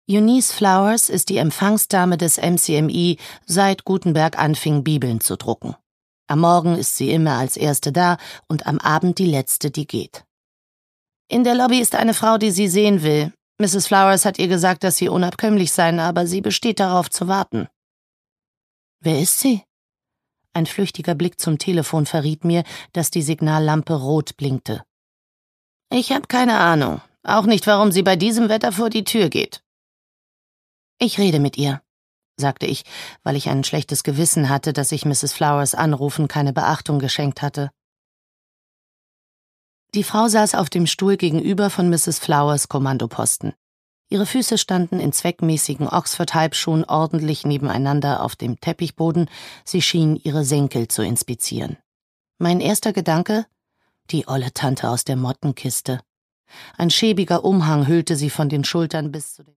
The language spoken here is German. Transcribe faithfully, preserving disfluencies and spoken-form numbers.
Eunice Flowers ist die Empfangsdame des M C M I, seit Gutenberg anfing, Bibeln zu drucken. Am Morgen ist sie immer als Erste da und am Abend die Letzte, die geht. In der Lobby ist eine Frau, die Sie sehen will. Misses Flowers hat ihr gesagt, dass sie unabkömmlich seien, aber sie besteht darauf zu warten. Wer ist sie? Ein flüchtiger Blick zum Telefon verriet mir, dass die Signallampe rot blinkte. Ich habe keine Ahnung, auch nicht, warum sie bei diesem Wetter vor die Tür geht. Ich rede mit ihr, sagte ich, weil ich ein schlechtes Gewissen hatte, dass ich Misses Flowers Anrufen keine Beachtung geschenkt hatte. Die Frau saß auf dem Stuhl gegenüber von Misses Flowers Kommandoposten. Ihre Füße standen in zweckmäßigen Oxford-Halbschuhen ordentlich nebeneinander auf dem Teppichboden, sie schien ihre Senkel zu inspizieren. Mein erster Gedanke? Die olle Tante aus der Mottenkiste. Ein schäbiger Umhang hüllte sie von den Schultern bis zu den